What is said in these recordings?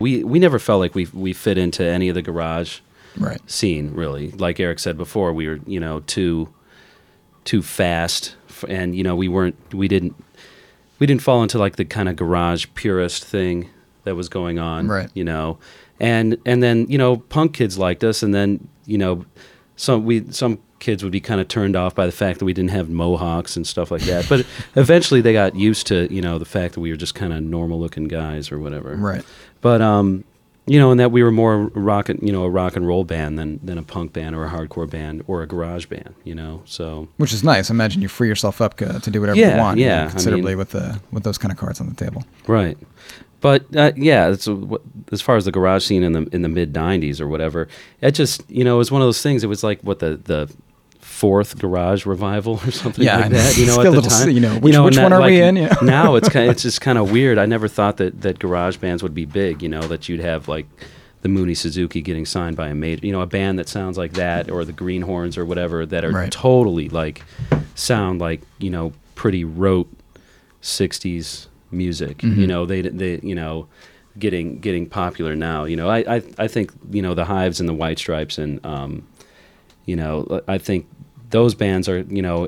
we never felt like we fit into any of the garage Right. scene, really. Like Eric said before, we were, too fast, and we didn't fall into like the kind of garage purist thing that was going on, right? And then punk kids liked us, and then some kids would be kind of turned off by the fact that we didn't have mohawks and stuff like that. But eventually they got used to the fact that we were just kind of normal looking guys or whatever, right? But and that we were more a rock and roll band than a punk band or a hardcore band or a garage band, So which is nice. I imagine you free yourself up to do whatever you want, considerably with those kind of cards on the table, right? But it's, as far as the garage scene in the mid '90s or whatever, it just it was one of those things. It was like the fourth garage revival or something like that. At the time, which one are we in? Now it's just kind of weird. I never thought that garage bands would be big. That you'd have like the Mooney Suzuki getting signed by a major, a band that sounds like that, or the Greenhorns or whatever that are totally like sound like pretty rote '60s music. They getting popular now. I think the Hives and the White Stripes and I think those bands are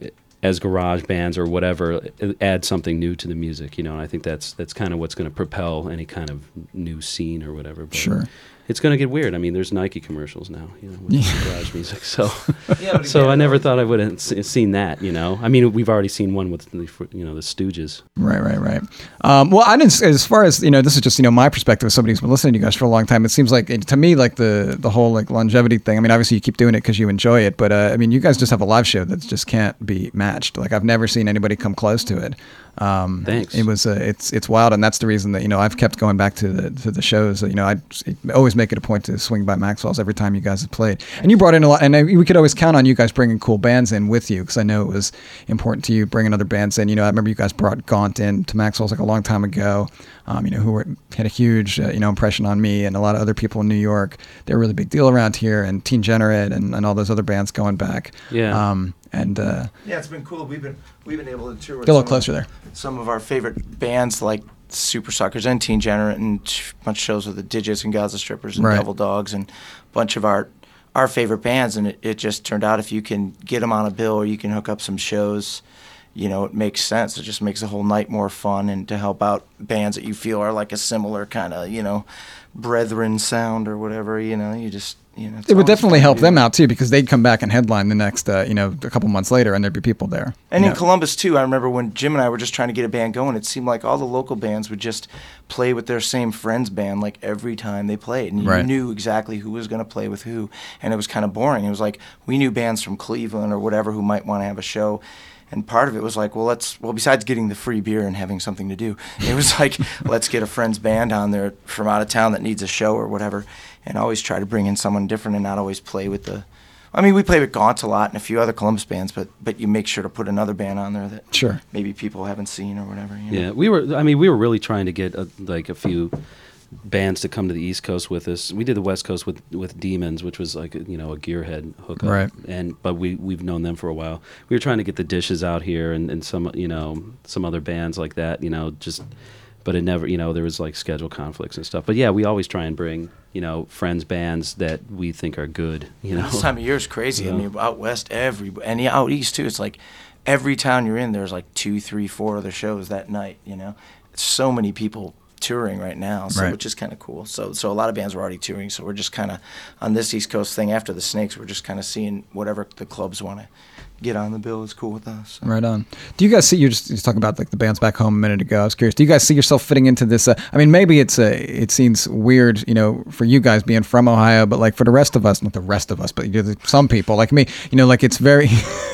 as garage bands or whatever add something new to the music. And I think that's kind of what's going to propel any kind of new scene or whatever. But sure. It's going to get weird. I mean, there's Nike commercials now, with garage music. So, so I never thought I would have seen that. I mean, we've already seen one with the Stooges. Right. Well, I didn't. As far as this is just my perspective as somebody who's been listening to you guys for a long time. It seems like to me like the whole like longevity thing. I mean, obviously you keep doing it because you enjoy it, but I mean, you guys just have a live show that just can't be matched. Like I've never seen anybody come close to it. Thanks. It was it's wild, and that's the reason that I've kept going back to the shows. I always make it a point to swing by Maxwell's every time you guys have played. And you brought in a lot, and we could always count on you guys bringing cool bands in with you because I know it was important to you bringing other bands in. I remember you guys brought Gaunt in to Maxwell's like a long time ago. Who had a huge impression on me and a lot of other people in New York. They're a really big deal around here, and Teen Generate and all those other bands going back. Yeah. It's been cool. We've been able to tour with get a little closer there. Some of our favorite bands like Super Suckers and Teen Generate, and a bunch of shows with the Digits and Gaza Strippers and Devil Dogs and a bunch of our favorite bands. And it just turned out if you can get them on a bill or you can hook up some shows, it makes sense. It just makes the whole night more fun, and to help out bands that you feel are like a similar kind of brethren sound or whatever. You just. It would definitely help them out too, because they'd come back and headline the next, a couple months later, and there'd be people there. And in Columbus too, I remember when Jim and I were just trying to get a band going, it seemed like all the local bands would just play with their same friend's band like every time they played, and you knew exactly who was going to play with who, and it was kind of boring. It was like we knew bands from Cleveland or whatever who might want to have a show. And part of it was like, besides getting the free beer and having something to do, it was like, let's get a friend's band on there from out of town that needs a show or whatever, and always try to bring in someone different and not always play with we play with Gaunt a lot and a few other Columbus bands, but you make sure to put another band on there that maybe people haven't seen or whatever. Yeah, we were really trying to get a few bands to come to the East Coast with us. We did the West Coast with Demons, which was like a Gearhead hookup, right? But we've known them for a while. We were trying to get the Dishes out here and some some other bands like that, but it never there was like schedule conflicts and stuff. But yeah, we always try and bring friends bands that we think are good. This time of year is crazy. I mean, out west and out east too. It's like every town you're in, there's like 2, 3, 4 other shows that night. So many people touring right now, which is kind of cool. So a lot of bands were already touring, so we're just kind of on this East Coast thing after the Snakes. We're just kind of seeing whatever the clubs want to get on the bill is cool with us. So. Right on. Do you guys see? You're just talking about like the bands back home a minute ago. I was curious. Do you guys see yourself fitting into this? I mean, maybe it seems weird, for you guys being from Ohio, but like for the rest of us, not the rest of us, but some people like me, like it's very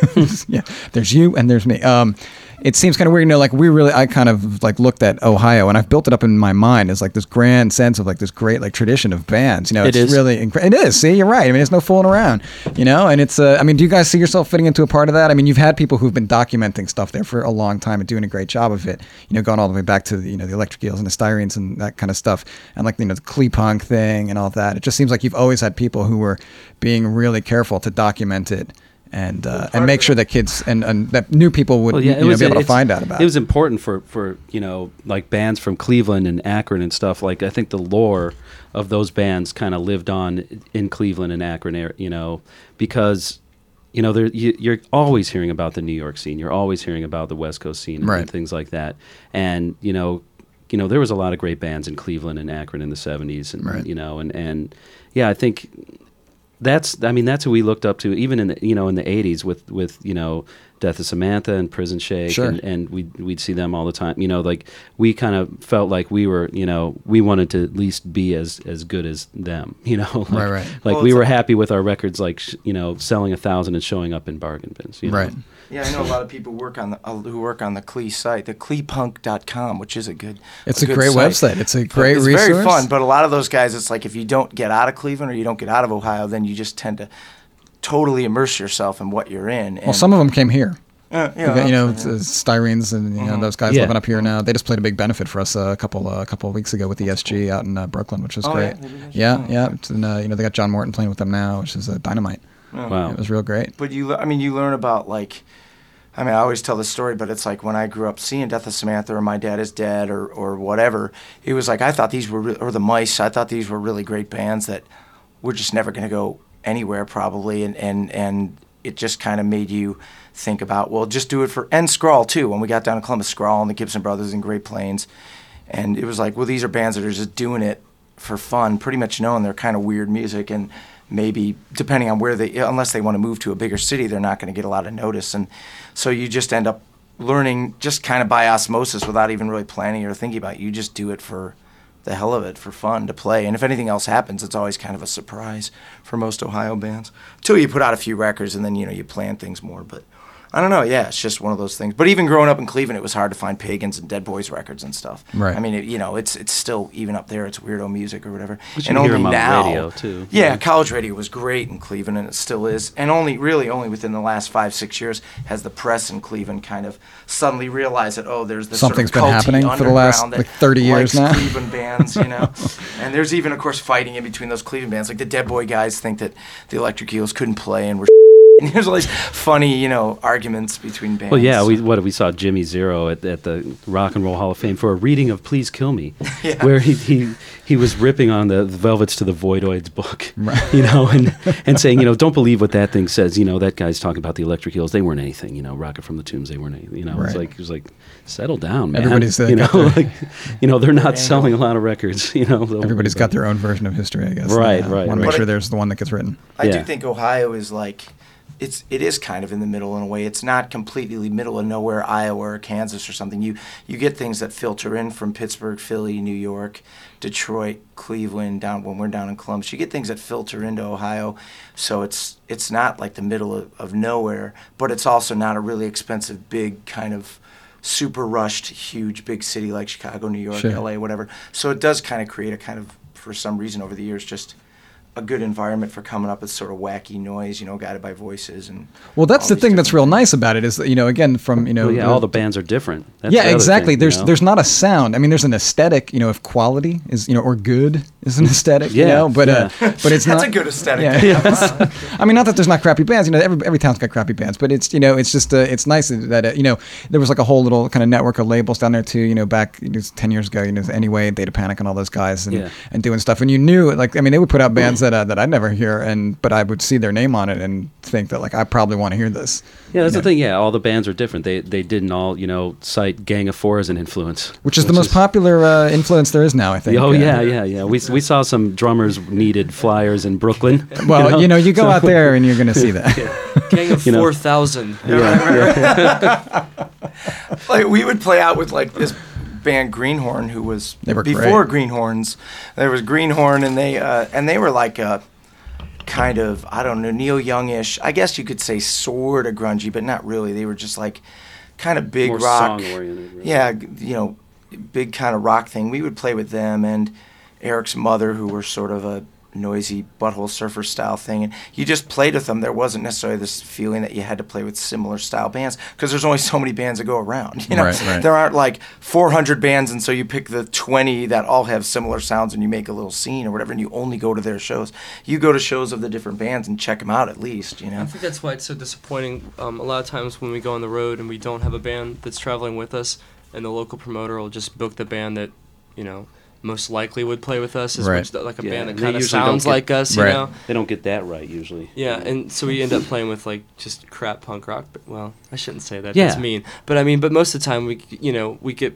There's you and there's me. It seems kind of weird, I kind of like looked at Ohio and I've built it up in my mind as like this grand sense of like this great like tradition of bands, it's really, it is, see, you're right. I mean, there's no fooling around, and it's, do you guys see yourself fitting into a part of that? I mean, you've had people who've been documenting stuff there for a long time and doing a great job of it, going all the way back to the, the Electric Eels and the Styrenes and that kind of stuff. And like, the Clee-Punk thing and all that. It just seems like you've always had people who were being really careful to document it and make sure that kids and that new people would be able to find out about it. It was important for like bands from Cleveland and Akron and stuff. Like I think the lore of those bands kind of lived on in Cleveland and Akron, because you're always hearing about the New York scene. You're always hearing about the West Coast scene and things like that. And there was a lot of great bands in Cleveland and Akron in the 70s, and I think that's who we looked up to, even in the in the 80s with Death of Samantha and Prison Shake, and we'd see them all the time. Like we kind of felt like we were, we wanted to at least be as good as them. Like we were happy with our records, like selling 1,000 and showing up in bargain bins. Right. Yeah, I know a lot of people who work on the Clee site, the cleepunk.com, which is a great website. It's a great resource. It's very fun, but a lot of those guys, it's like if you don't get out of Cleveland or you don't get out of Ohio, then you just tend to totally immerse yourself in what you're in. Well, some of them came here. Styrenes and those guys living up here now. They just played a big benefit for us a couple of weeks ago with the SG out in Brooklyn, which was great. Yeah. And, they got John Morton playing with them now, which is dynamite. Wow, it was real great. But you learn about I always tell this story, but it's like when I grew up seeing Death of Samantha or My Dad Is Dead or whatever, it was like I thought these were, or the Mice, I thought these were really great bands that were just never going to go anywhere probably, and it just kind of made you think about, well, just do it and Scrawl too. When we got down to Columbus, Scrawl and the Gibson Brothers and Great Plains, and it was like, well, these are bands that are just doing it for fun, pretty much knowing they're kind of weird music, and maybe depending on unless they want to move to a bigger city, they're not going to get a lot of notice, and so you just end up learning just kind of by osmosis without even really planning or thinking about it. You just do it for the hell of it, for fun, to play. And if anything else happens, it's always kind of a surprise for most Ohio bands. Until you put out a few records and then, you plan things more. But I don't know. Yeah, it's just one of those things. But even growing up in Cleveland, it was hard to find Pagans and Dead Boys records and stuff. Right. I mean, it's still, even up there, it's weirdo music or whatever. But you hear them on the radio, too. Yeah, college radio was great in Cleveland, and it still is. And only within the last 5-6 years has the press in Cleveland kind of suddenly realized that, there's this something's sort of been happening for the last 30 years now. Cleveland bands, And there's even, of course, fighting in between those Cleveland bands. Like the Dead Boy guys think that the Electric Eels couldn't play and were and there's all these funny, arguments between bands. Well, yeah, we saw Jimmy Zero at the Rock and Roll Hall of Fame for a reading of "Please Kill Me," where he was ripping on the Velvets to the Voidoids book, right. and saying, don't believe what that thing says. That guy's talking about the Electric Eels. They weren't anything. Rocket from the Tombs. They weren't anything. Right. It was like, settle down, man. Everybody's they're not selling a lot of records. Everybody's got their own version of history, I guess. Right. Want to make sure there's the one that gets written. I do think Ohio is it is kind of in the middle in a way. It's not completely middle of nowhere, Iowa or Kansas or something. You get things that filter in from Pittsburgh, Philly, New York, Detroit, Cleveland, when we're down in Columbus. You get things that filter into Ohio, so it's not like the middle of nowhere, but it's also not a really expensive, big kind of super rushed, huge, big city like Chicago, New York, LA, whatever. So it does kind of create a kind of, for some reason over the years, just a good environment for coming up with sort of wacky noise, guided by voices and. Well, that's the thing that's real nice about it is that, again, from all the bands are different. That's exactly. Thing, there's not a sound. I mean, there's an aesthetic. If quality is or good is an aesthetic. But it's not. That's a good aesthetic. Yeah. I mean, not that there's not crappy bands. Every town's got crappy bands, but it's it's just it's nice that there was like a whole little kind of network of labels down there too. Back 10 years ago. Anyway, Data Panic and all those guys and doing stuff, and you knew they would put out bands that I'd never hear, but I would see their name on it and think that I probably want to hear this. Yeah, that's the thing. Yeah, all the bands are different. They didn't all cite Gang of Four as an influence, which is the most popular influence there is now, I think. Oh yeah. We saw some drummers needed flyers in Brooklyn. Well, you go out there and you're going to see that. Gang of 4,000. We would play out with this band Greenhorn, who was before great. Greenhorns. There was Greenhorn, and they were like a kind of, I don't know, Neil Youngish. I guess you could say sort of grungy, but not really. They were just kind of big more rock. Song-oriented, right? Yeah, big kind of rock thing. We would play with them and Eric's mother, who were sort of a noisy Butthole Surfer style thing, and you just played with them. There wasn't necessarily this feeling that you had to play with similar style bands because there's only so many bands that go around. You know, right. There aren't like 400 bands, and so you pick the 20 that all have similar sounds, and you make a little scene or whatever, and you only go to their shows. You go to shows of the different bands and check them out at least. You know, I think that's why it's so disappointing. A lot of times when we go on the road and we don't have a band that's traveling with us, and the local promoter will just book the band that, you know, most likely would play with us, is right. like a Yeah, band that they kind of usually sounds don't get- like us, right. you know? They don't get that right usually. Yeah, and so we end up playing with like just crap punk rock. But, well, I shouldn't say that. Yeah. That's mean. But I mean, but most of the time we get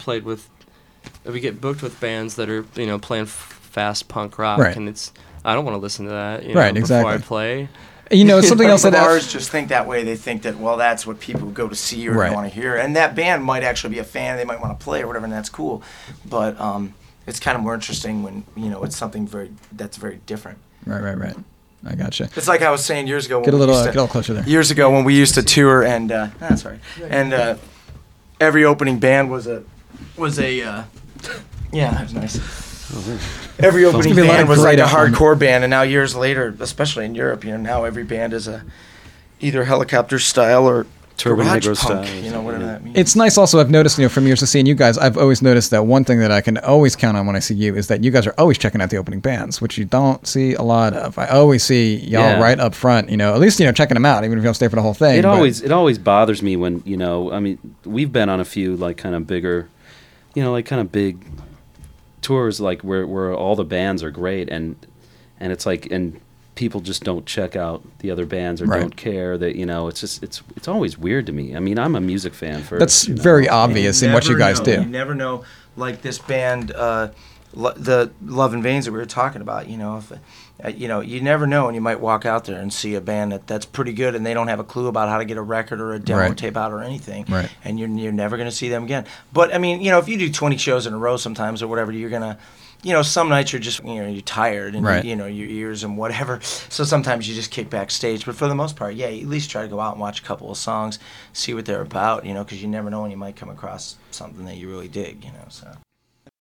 booked with bands that are, you know, playing fast punk rock, Right. and I don't want to listen to that, you Right, know, exactly. before I play. You know, something else that bars just think that way. They think that, well, that's what people go to see or Right. want to hear, and that band might actually be a fan. They might want to play or whatever, and that's cool. But it's kind of more interesting when, you know, it's something that's very different. Right. I gotcha. It's like I was saying years ago. Get a little closer there. Years ago when we used to tour, and that's right. And every opening band was a yeah, that was nice. Every opening gonna be a lot band of was like great a FM. hardcore band, and now years later, especially in Europe, you know, now every band is either helicopter style or Turbo garage Negro punk, style, you know, whatever yeah. that means. It's nice also, I've noticed, you know, from years of seeing you guys, I've always noticed that one thing that I can always count on when I see you is that you guys are always checking out the opening bands, which you don't see a lot of. I always see y'all Yeah. right up front, you know, at least, you know, checking them out, even if you don't stay for the whole thing. It but- always bothers me when, you know, I mean, we've been on a few like kind of bigger, you know, like kind of big tours, like where all the bands are great, and it's like, and people just don't check out the other bands or Right. don't care that, you know, it's just it's always weird to me. I mean, I'm a music fan first. That's you know. very obvious in what you guys do. You never know, like this band, the Love in Veins that we were talking about. You know, if you know, you never know, and you might walk out there and see a band that's pretty good, and they don't have a clue about how to get a record or a demo Right. tape out or anything, Right. and you're never going to see them again. But I mean, you know, if you do 20 shows in a row sometimes or whatever, you're gonna. You know, some nights you're just, you know, you're tired and, Right. you know, your ears and whatever. So sometimes you just kick backstage. But for the most part, yeah, you at least try to go out and watch a couple of songs, see what they're about, you know, because you never know when you might come across something that you really dig, you know, so.